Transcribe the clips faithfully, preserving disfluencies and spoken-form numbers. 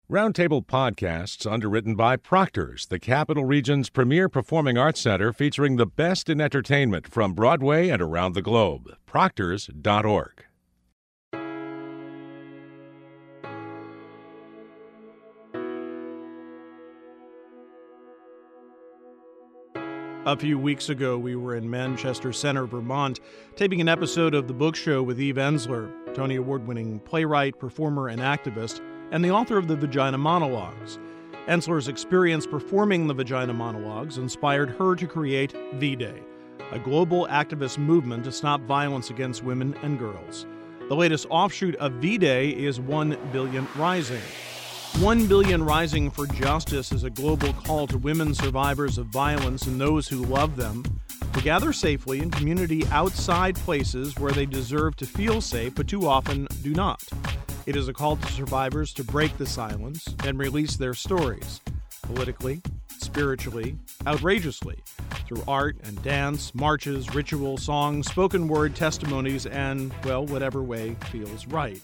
Roundtable Podcasts, underwritten by Proctor's, the Capital Region's premier performing arts center featuring the best in entertainment from Broadway and around the globe. Proctors dot org. A few weeks ago, we were in Manchester Center, Vermont, taping an episode of The Book Show with Eve Ensler, Tony Award-winning playwright, performer, and activist, and the author of the Vagina Monologues. Ensler's experience performing the Vagina Monologues inspired her to create V-Day, a global activist movement to stop violence against women and girls. The latest offshoot of V-Day is One Billion Rising. One Billion Rising for Justice is a global call to women survivors of violence and those who love them to gather safely in community outside places where they deserve to feel safe but too often do not. It is a call to survivors to break the silence and release their stories, politically, spiritually, outrageously, through art and dance, marches, ritual, songs, spoken word, testimonies, and, well, whatever way feels right.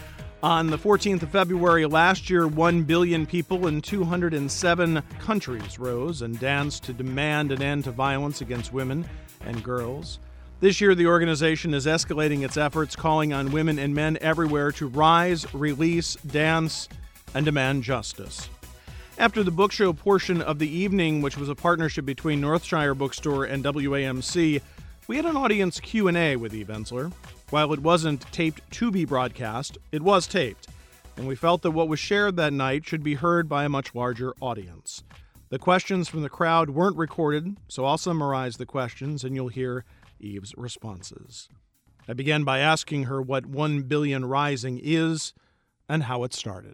On the fourteenth of February last year, one billion people in two hundred seven countries rose and danced to demand an end to violence against women and girls. This year, the organization is escalating its efforts, calling on women and men everywhere to rise, release, dance, and demand justice. After the book show portion of the evening, which was a partnership between Northshire Bookstore and W A M C, we had an audience Q and A with Eve Ensler. While it wasn't taped to be broadcast, it was taped, and we felt that what was shared that night should be heard by a much larger audience. The questions from the crowd weren't recorded, so I'll summarize the questions and you'll hear Eve's responses. I began by asking her what One Billion Rising is and how it started.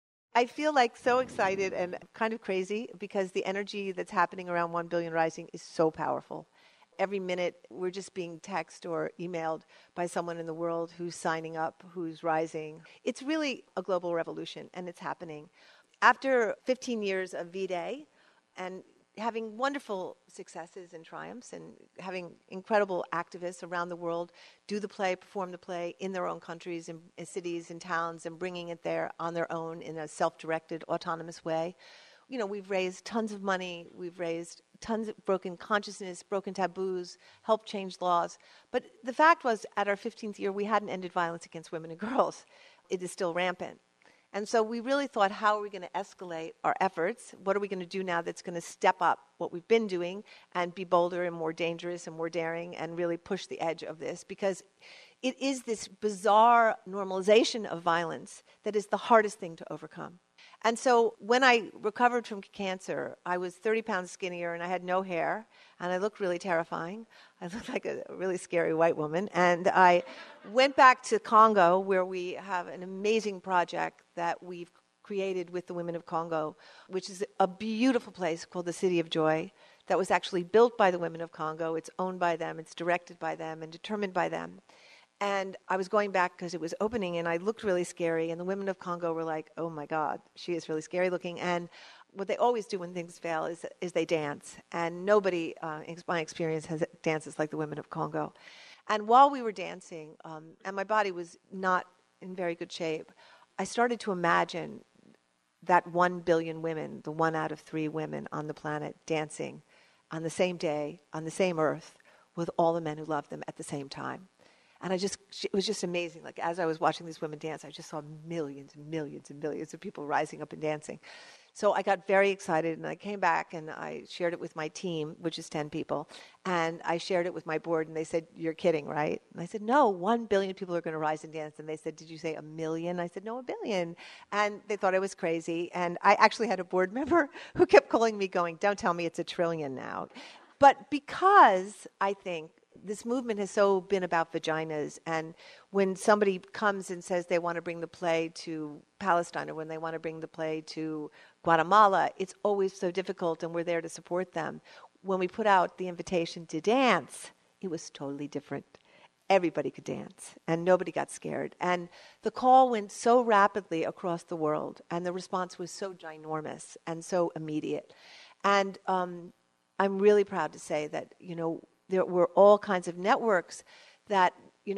I feel like so excited and kind of crazy because the energy that's happening around One Billion Rising is so powerful. Every minute we're just being texted or emailed by someone in the world who's signing up, who's rising. It's really a global revolution, and it's happening. After fifteen years of V-Day and having wonderful successes and triumphs and having incredible activists around the world do the play, perform the play in their own countries and cities and towns and bringing it there on their own in a self-directed, autonomous way. You know, we've raised tons of money, we've raised tons of broken consciousness, broken taboos, helped change laws. But the fact was, at our fifteenth year, we hadn't ended violence against women and girls. It is still rampant. And so we really thought, how are we going to escalate our efforts? What are we going to do now that's going to step up what we've been doing and be bolder and more dangerous and more daring and really push the edge of this? Because it is this bizarre normalization of violence that is the hardest thing to overcome. And so when I recovered from cancer, I was thirty pounds skinnier and I had no hair and I looked really terrifying. I looked like a really scary white woman. And I went back to Congo, where we have an amazing project that we've created with the women of Congo, which is a beautiful place called the City of Joy that was actually built by the women of Congo. It's owned by them, it's directed by them, and determined by them. And I was going back because it was opening, and I looked really scary. And the women of Congo were like, oh, my God, she is really scary looking. And what they always do when things fail is is they dance. And nobody, uh, in my experience, has dances like the women of Congo. And while we were dancing, um, and my body was not in very good shape, I started to imagine that one billion women, the one out of three women on the planet, dancing on the same day, on the same earth, with all the men who loved them at the same time. And I just, it was just amazing. Like, as I was watching these women dance, I just saw millions and millions and millions of people rising up and dancing. So I got very excited, and I came back, and I shared it with my team, which is ten people, and I shared it with my board, and they said, you're kidding, right? And I said, no, one billion people are going to rise and dance. And they said, did you say a million? I said, no, a billion. And they thought I was crazy. And I actually had a board member who kept calling me going, don't tell me it's a trillion now. But because I think this movement has so been about vaginas, and when somebody comes and says they want to bring the play to Palestine or when they want to bring the play to Guatemala, it's always so difficult, and we're there to support them. When we put out the invitation to dance, it was totally different. Everybody could dance, and nobody got scared. And the call went so rapidly across the world, and the response was so ginormous and so immediate. And um, I'm really proud to say that, you know, there were all kinds of networks that, you know,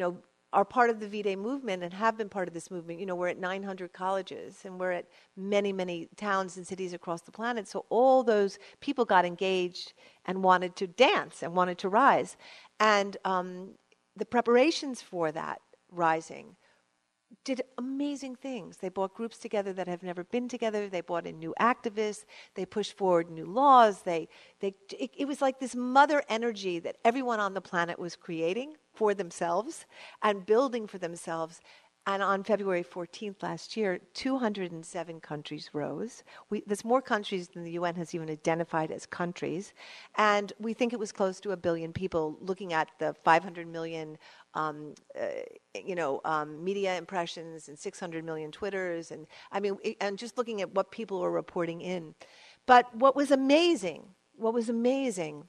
are part of the V-Day movement and have been part of this movement. You know, we're at nine hundred colleges and we're at many, many towns and cities across the planet. So all those people got engaged and wanted to dance and wanted to rise. And um, the preparations for that rising did amazing things. They brought groups together that have never been together. They brought in new activists. They pushed forward new laws. They, they, it, it was like this mother energy that everyone on the planet was creating for themselves and building for themselves. And on February fourteenth last year, two hundred seven countries rose. We, there's more countries than the U N has even identified as countries. And we think it was close to a billion people looking at the five hundred million um, uh, you know, um, media impressions and six hundred million Twitters. And I mean, and just looking at what people were reporting in. But what was amazing, what was amazing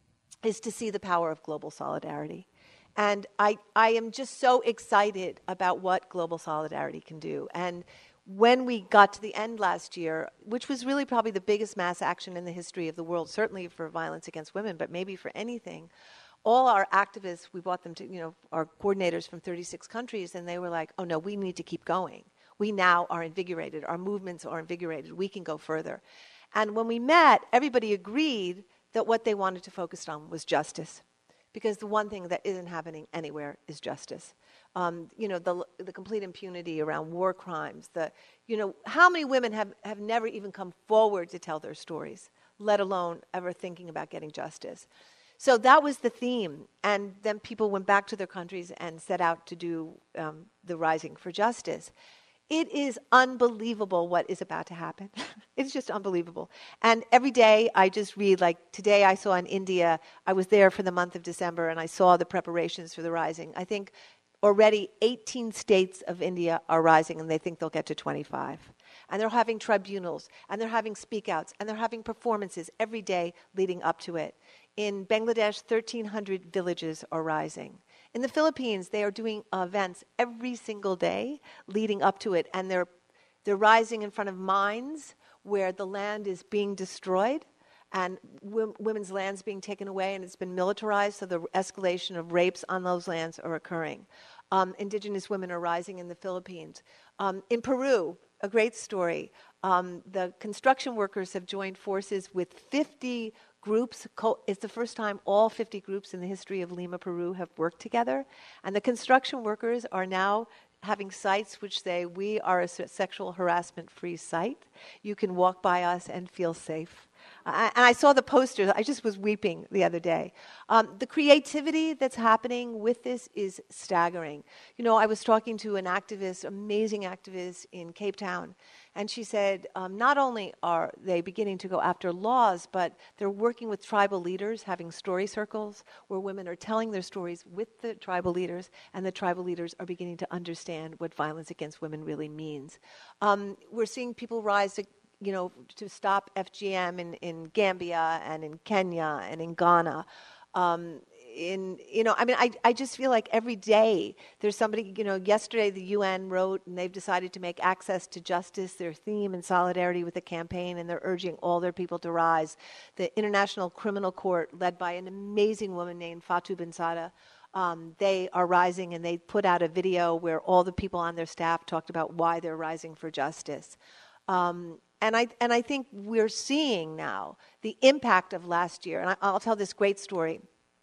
is to see the power of global solidarity. And I, I am just so excited about what global solidarity can do. And when we got to the end last year, which was really probably the biggest mass action in the history of the world, certainly for violence against women, but maybe for anything, all our activists, we brought them to, you know, our coordinators from thirty-six countries, and they were like, oh no, we need to keep going. We now are invigorated. Our movements are invigorated. We can go further. And when we met, everybody agreed that what they wanted to focus on was justice. Because the one thing that isn't happening anywhere is justice. Um, you know, the the complete impunity around war crimes. The, you know, how many women have, have never even come forward to tell their stories, let alone ever thinking about getting justice. So that was the theme. And then people went back to their countries and set out to do um, the Rising for Justice. It is unbelievable what is about to happen. It's just unbelievable. And every day I just read, like today I saw in India, I was there for the month of December and I saw the preparations for the Rising. I think already eighteen states of India are rising and they think they'll get to twenty-five. And they're having tribunals and they're having speak-outs and they're having performances every day leading up to it. In Bangladesh, thirteen hundred villages are rising. In the Philippines, they are doing events every single day leading up to it, and they're they're rising in front of mines where the land is being destroyed and w- women's lands being taken away, and it's been militarized, so the escalation of rapes on those lands are occurring. Um, indigenous women are rising in the Philippines. Um, in Peru, a great story. Um, the construction workers have joined forces with fifty groups. It's the first time all fifty groups in the history of Lima, Peru have worked together. And the construction workers are now having sites which say, we are a sexual harassment-free site. You can walk by us and feel safe. Uh, and I saw the posters. I just was weeping the other day. Um, the creativity that's happening with this is staggering. You know, I was talking to an activist, amazing activist in Cape Town, and she said, um, not only are they beginning to go after laws, but they're working with tribal leaders, having story circles where women are telling their stories with the tribal leaders, and the tribal leaders are beginning to understand what violence against women really means. Um, we're seeing people rise to, you know, to stop F G M in, in Gambia and in Kenya and in Ghana. Um, in, you know, I mean, I, I just feel like every day there's somebody, you know, yesterday the U N wrote and they've decided to make access to justice their theme in solidarity with the campaign, and they're urging all their people to rise. The International Criminal Court, led by an amazing woman named Fatou Bensouda, um, they are rising, and they put out a video where all the people on their staff talked about why they're rising for justice. Um, And I and I think we're seeing now the impact of last year. And I, I'll tell this great story.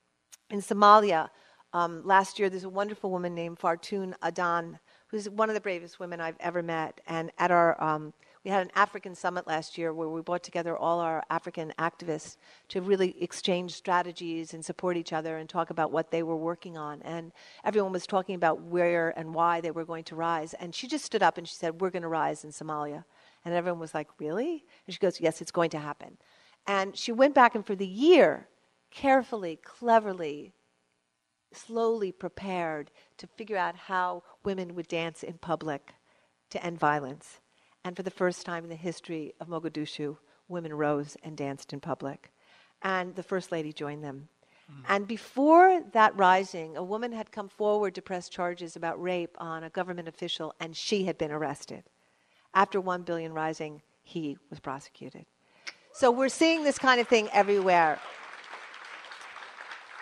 In Somalia, um, last year, there's a wonderful woman named Fartun Adan, who's one of the bravest women I've ever met. And at our, um, we had an African summit last year where we brought together all our African activists to really exchange strategies and support each other and talk about what they were working on. And everyone was talking about where and why they were going to rise. And she just stood up and she said, we're going to rise in Somalia. And everyone was like, really? And she goes, yes, it's going to happen. And she went back and for the year, carefully, cleverly, slowly prepared to figure out how women would dance in public to end violence. And for the first time in the history of Mogadishu, women rose and danced in public. And the First Lady joined them. Mm. And before that rising, a woman had come forward to press charges about rape on a government official, and she had been arrested. After one billion Rising, he was prosecuted. So we're seeing this kind of thing everywhere.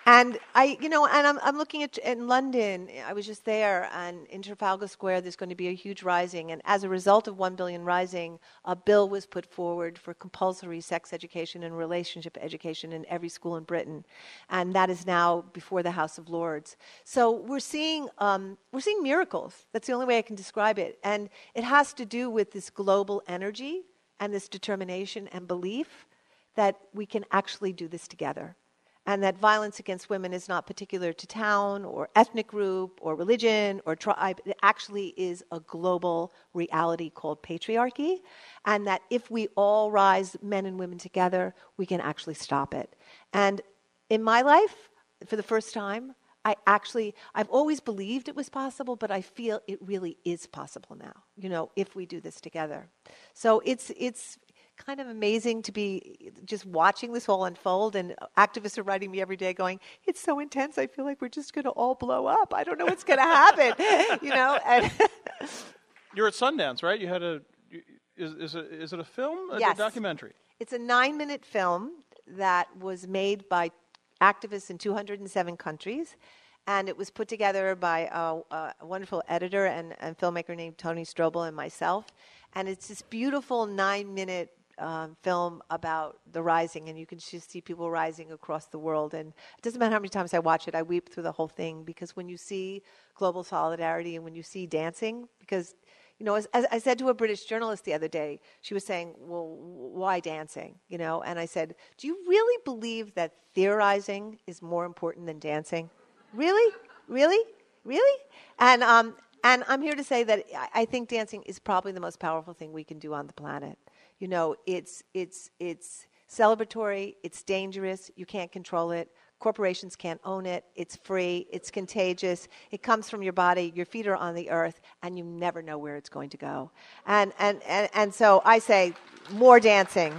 And I, you know, and I'm, I'm looking at in London. I was just there, and in Trafalgar Square, there's going to be a huge rising. And as a result of One Billion Rising, a bill was put forward for compulsory sex education and relationship education in every school in Britain, and that is now before the House of Lords. So we're seeing um, we're seeing miracles. That's the only way I can describe it, and it has to do with this global energy and this determination and belief that we can actually do this together. And that violence against women is not particular to town or ethnic group or religion or tribe. It actually is a global reality called patriarchy. And that if we all rise, men and women together, we can actually stop it. And in my life, for the first time, I actually, I've always believed it was possible, but I feel it really is possible now, you know, if we do this together. So it's, it's, kind of amazing to be just watching this all unfold, and activists are writing me every day going, it's so intense, I feel like we're just going to all blow up. I don't know what's going to happen, you know. And you're at Sundance, right? You had a, is, is, it, is it a film, a yes. documentary? It's a nine-minute film that was made by activists in two hundred seven countries, and it was put together by a, a wonderful editor and, and filmmaker named Tony Strobel and myself, and it's this beautiful nine-minute Um, film about the rising, and you can just see people rising across the world. And it doesn't matter how many times I watch it, I weep through the whole thing, because when you see global solidarity and when you see dancing, because, you know, as, as I said to a British journalist the other day, she was saying, well, why dancing, you know? And I said, do you really believe that theorizing is more important than dancing? Really? Really? Really? And, um, and I'm here to say that I, I think dancing is probably the most powerful thing we can do on the planet. You know, it's it's it's celebratory, it's dangerous, you can't control it, corporations can't own it, it's free, it's contagious, it comes from your body, your feet are on the earth, and you never know where it's going to go. And and, and, and so I say, more dancing.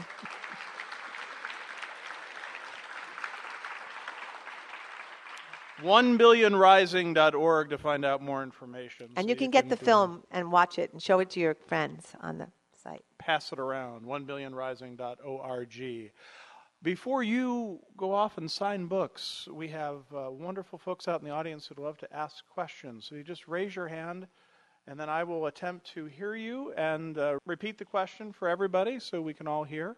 one billion rising dot org to find out more information. And so you can you get can the film and watch it and show it to your friends on the site. Pass it around, one billion rising dot org. Before you go off and sign books, we have uh, wonderful folks out in the audience who'd love to ask questions. So you just raise your hand, and then I will attempt to hear you and uh, repeat the question for everybody so we can all hear.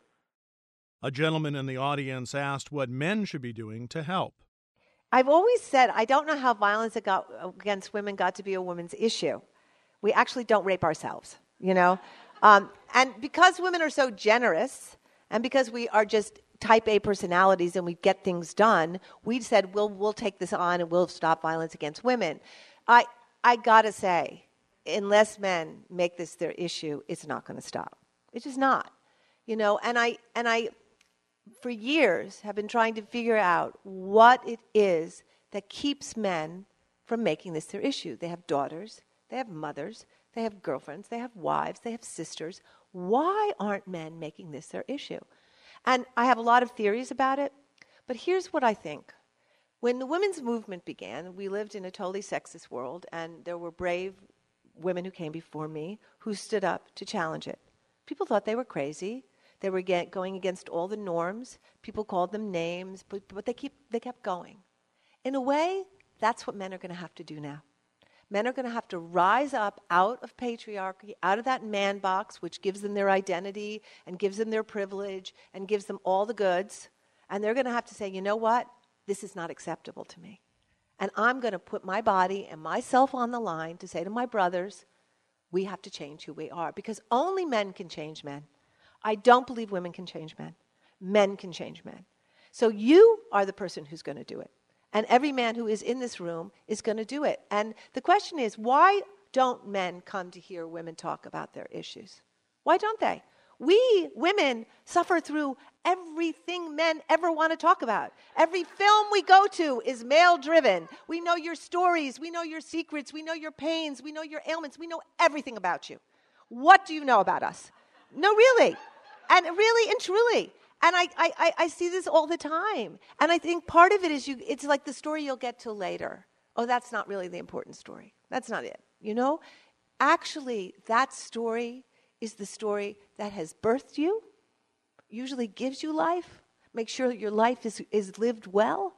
A gentleman in the audience asked what men should be doing to help. I've always said, I don't know how violence against women got to be a women's issue. We actually don't rape ourselves, you know? Um, and because women are so generous, and because we are just type A personalities and we get things done, we said, we'll, we'll take this on and we'll stop violence against women. I, I gotta say, unless men make this their issue, it's not gonna stop. It's just not, you know? And I, and I, for years, have been trying to figure out what it is that keeps men from making this their issue. They have daughters, they have mothers, they have girlfriends, they have wives, they have sisters. Why aren't men making this their issue? And I have a lot of theories about it, but here's what I think. When the women's movement began, we lived in a totally sexist world, and there were brave women who came before me who stood up to challenge it. People thought they were crazy. They were get, going against all the norms. People called them names, but, but they, keep, they kept going. In a way, that's what men are going to have to do now. Men are going to have to rise up out of patriarchy, out of that man box, which gives them their identity and gives them their privilege and gives them all the goods. And they're going to have to say, you know what? This is not acceptable to me. And I'm going to put my body and myself on the line to say to my brothers, we have to change who we are, because only men can change men. I don't believe women can change men. Men can change men. So you are the person who's going to do it. And every man who is in this room is going to do it. And the question is, why don't men come to hear women talk about their issues? Why don't they? We, women, suffer through everything men ever want to talk about. Every film we go to is male-driven. We know your stories. We know your secrets. We know your pains. We know your ailments. We know everything about you. What do you know about us? No, really. And really and truly. And I, I, I see this all the time. And I think part of it is you. It's like the story you'll get to later. Oh, that's not really the important story. That's not it. You know? Actually, that story is the story that has birthed you, usually gives you life, makes sure that your life is, is lived well,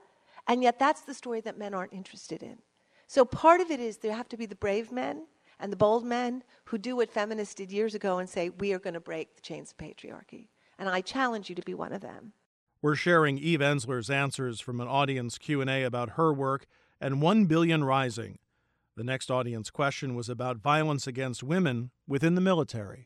And yet that's the story that men aren't interested in. So part of it is there have to be the brave men and the bold men who do what feminists did years ago and say, we are going to break the chains of patriarchy. And I challenge you to be one of them. We're sharing Eve Ensler's answers from an audience Q and A about her work and one billion Rising. The next audience question was about violence against women within the military.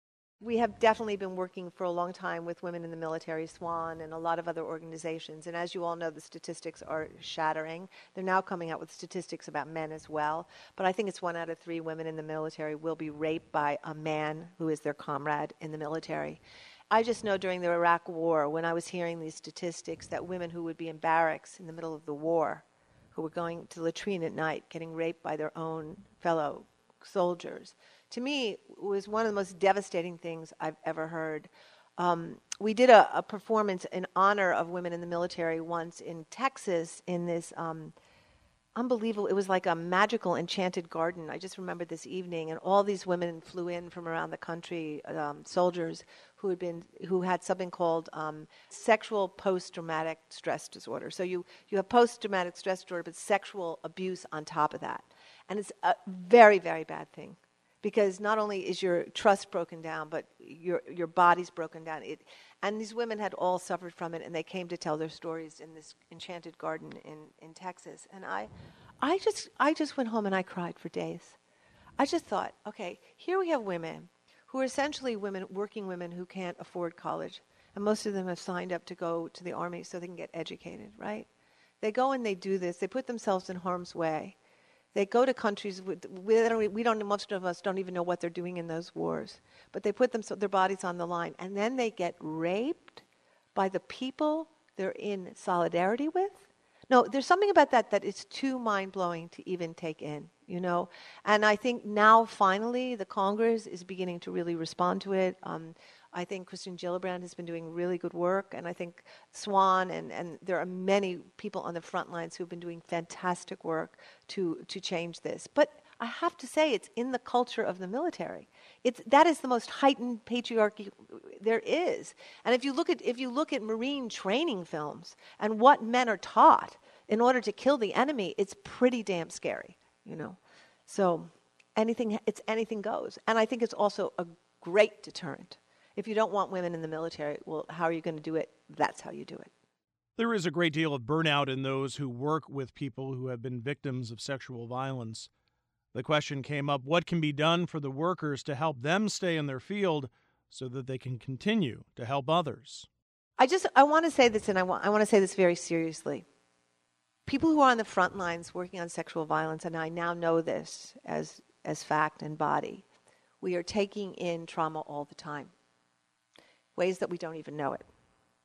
We have definitely been working for a long time with women in the military, SWAN, and a lot of other organizations. And as you all know, the statistics are shattering. They're now coming out with statistics about men as well. But I think it's one out of three women in the military will be raped by a man who is their comrade in the military. I just know during the Iraq War, when I was hearing these statistics, that women who would be in barracks in the middle of the war, who were going to the latrine at night, getting raped by their own fellow soldiers, to me, was one of the most devastating things I've ever heard. Um, we did a, a performance in honor of women in the military once in Texas in this um, unbelievable, it was like a magical enchanted garden. I just remember this evening, and all these women flew in from around the country, um, soldiers who had been, who had something called um, sexual post-traumatic stress disorder. So you, you have post-traumatic stress disorder, but sexual abuse on top of that. And it's a very, very bad thing. Because not only is your trust broken down, but your your body's broken down. It, and these women had all suffered from it, and they came to tell their stories in this enchanted garden in, in Texas. And I, I just I just went home and I cried for days. I just thought, okay, here we have women who are essentially women, working women who can't afford college, and most of them have signed up to go to the army so they can get educated, right? They go and they do this. They put themselves in harm's way. They go to countries, with, we, don't, we don't, most of us don't even know what they're doing in those wars. But they put them, so their bodies on the line. And then they get raped by the people they're in solidarity with. No, there's something about that that is too mind-blowing to even take in, you know. And I think now, finally, the Congress is beginning to really respond to it. Um, I think Kristen Gillibrand has been doing really good work, and I think SWAN, and, and there are many people on the front lines who have been doing fantastic work to, to change this. But I have to say, it's in the culture of the military. It's, that is the most heightened patriarchy there is. And if you look at if you look at Marine training films and what men are taught in order to kill the enemy, it's pretty damn scary, you know. So anything, it's anything goes. And I think it's also a great deterrent. If you don't want women in the military, well, how are you going to do it? That's how you do it. There is a great deal of burnout in those who work with people who have been victims of sexual violence. The question came up, what can be done for the workers to help them stay in their field so that they can continue to help others? I just, I want to say this, and I want, I want to say this very seriously. People who are on the front lines working on sexual violence, and I now know this as, as fact and body, we are taking in trauma all the time. Ways that we don't even know it.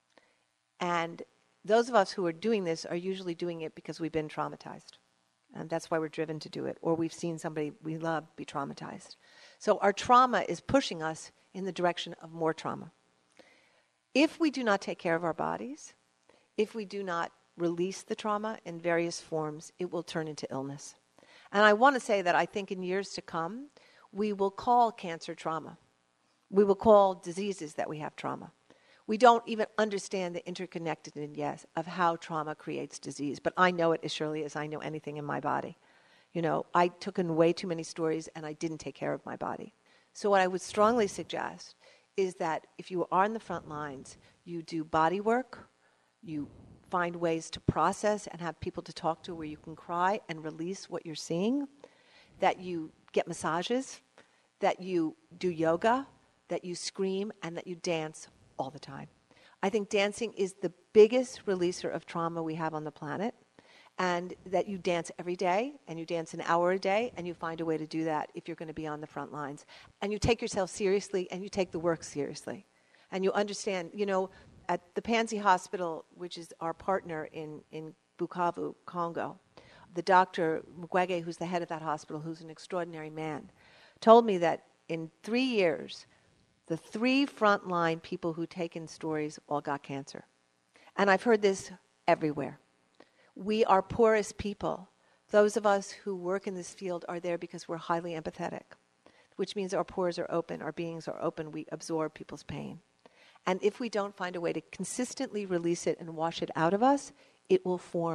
And those of us who are doing this are usually doing it because we've been traumatized. And that's why we're driven to do it. Or we've seen somebody we love be traumatized. So our trauma is pushing us in the direction of more trauma. If we do not take care of our bodies, if we do not release the trauma in various forms, it will turn into illness. And I want to say that I think in years to come, we will call cancer trauma. We will call diseases that we have trauma. We don't even understand the interconnectedness yes, of how trauma creates disease. But I know it as surely as I know anything in my body. You know, I took in way too many stories and I didn't take care of my body. So what I would strongly suggest is that if you are in the front lines, you do body work, you find ways to process and have people to talk to where you can cry and release what you're seeing, that you get massages, that you do yoga, that you scream, and that you dance all the time. I think dancing is the biggest releaser of trauma we have on the planet, and that you dance every day, and you dance an hour a day, and you find a way to do that if you're going to be on the front lines. And you take yourself seriously, and you take the work seriously. And you understand, you know, at the Panzi Hospital, which is our partner in, in Bukavu, Congo, the doctor, Mukwege, who's the head of that hospital, who's an extraordinary man, told me that in three years, the three frontline people who take in stories all got cancer. And I've heard this everywhere. We are poorest people. Those of us who work in this field are there because we're highly empathetic, which means our pores are open, our beings are open, we absorb people's pain. And if we don't find a way to consistently release it and wash it out of us, it will form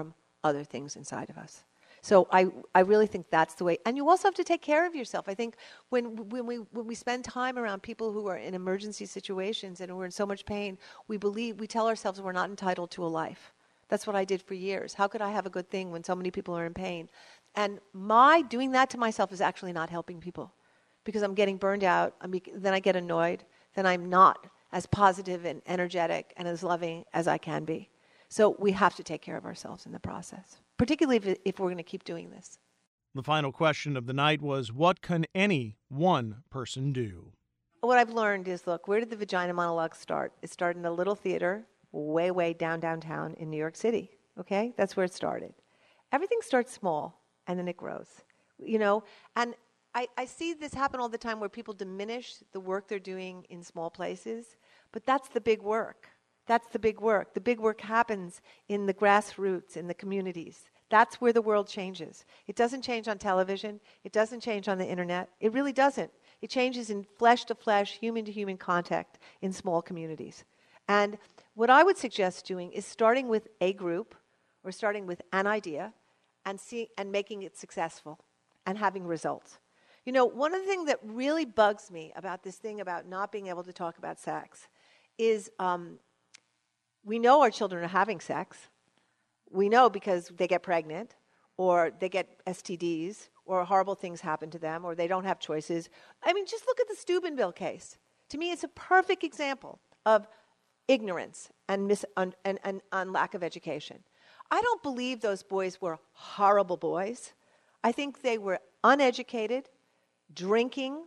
other things inside of us. So I, I really think that's the way. And you also have to take care of yourself. I think when when we when we spend time around people who are in emergency situations and who are in so much pain, we believe we tell ourselves we're not entitled to a life. That's what I did for years. How could I have a good thing when so many people are in pain? And my doing that to myself is actually not helping people, because I'm getting burned out. I'm be- then I get annoyed. Then I'm not as positive and energetic and as loving as I can be. So we have to take care of ourselves in the process, particularly if, if we're going to keep doing this. The final question of the night was, what can any one person do? What I've learned is, look, where did the vagina monologue start? It started in a little theater way, way down downtown in New York City, okay? That's where it started. Everything starts small, and then it grows, you know? And I, I see this happen all the time where people diminish the work they're doing in small places, but that's the big work. That's the big work. The big work happens in the grassroots, in the communities. That's where the world changes. It doesn't change on television. It doesn't change on the internet. It really doesn't. It changes in flesh-to-flesh, human-to-human contact in small communities. And what I would suggest doing is starting with a group or starting with an idea and see, and making it successful and having results. You know, one of the things that really bugs me about this thing about not being able to talk about sex is um, we know our children are having sex. We know because they get pregnant or they get S T Ds or horrible things happen to them or they don't have choices. I mean, just look at the Steubenville case. To me, it's a perfect example of ignorance and, mis- and, and, and, and lack of education. I don't believe those boys were horrible boys. I think they were uneducated, drinking,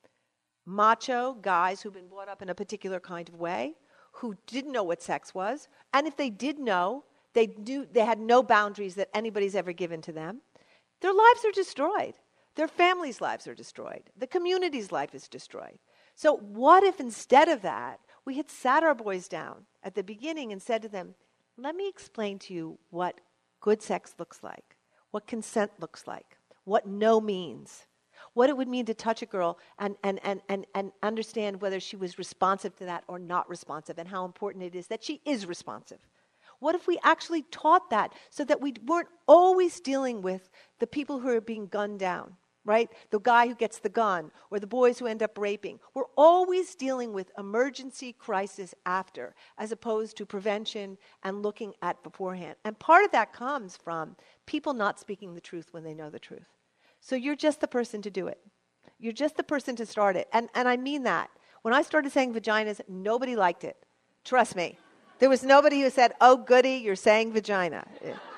macho guys who've been brought up in a particular kind of way, who didn't know what sex was. And if they did know, they knew they had no boundaries that anybody's ever given to them. Their lives are destroyed. Their families' lives are destroyed. The community's life is destroyed. So what if instead of that, we had sat our boys down at the beginning and said to them, let me explain to you what good sex looks like, what consent looks like, what no means, what it would mean to touch a girl and, and, and, and, and understand whether she was responsive to that or not responsive, and how important it is that she is responsive. What if we actually taught that so that we weren't always dealing with the people who are being gunned down, right? The guy who gets the gun or the boys who end up raping. We're always dealing with emergency crisis after, as opposed to prevention and looking at beforehand. And part of that comes from people not speaking the truth when they know the truth. So you're just the person to do it. You're just the person to start it. And, and I mean that. When I started saying vaginas, nobody liked it. Trust me. There was nobody who said, oh, goody, you're saying vagina.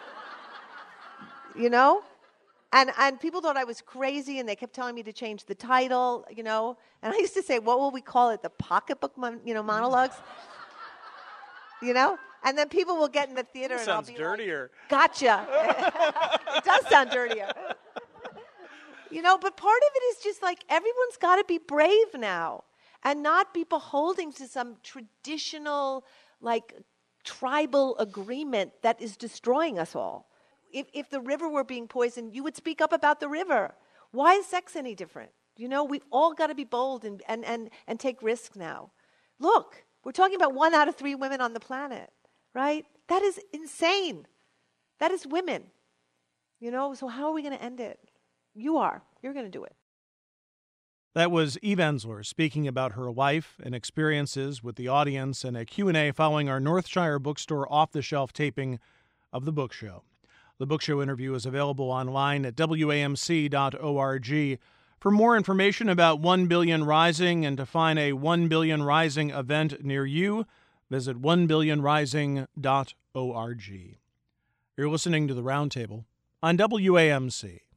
You know? And and people thought I was crazy, and they kept telling me to change the title, you know? And I used to say, what will we call it? The pocketbook, mon- you know, monologues? You know? And then people will get in the theater It and I'll sounds be dirtier. like, gotcha. It does sound dirtier. You know, but part of it is just like everyone's got to be brave now and not be beholden to some traditional, like, tribal agreement that is destroying us all. If if the river were being poisoned, you would speak up about the river. Why is sex any different? You know, we've all got to be bold and, and, and, and take risks now. Look, we're talking about one out of three women on the planet, right? That is insane. That is women. You know, so how are we going to end it? You are. You're going to do it. That was Eve Ensler speaking about her life and experiences with the audience in a Q and A following our Northshire Bookstore off-the-shelf taping of The Book Show. The Book Show interview is available online at W A M C dot org. For more information about one billion Rising and to find a one billion Rising event near you, visit one billion rising dot org. You're listening to The Roundtable on W A M C.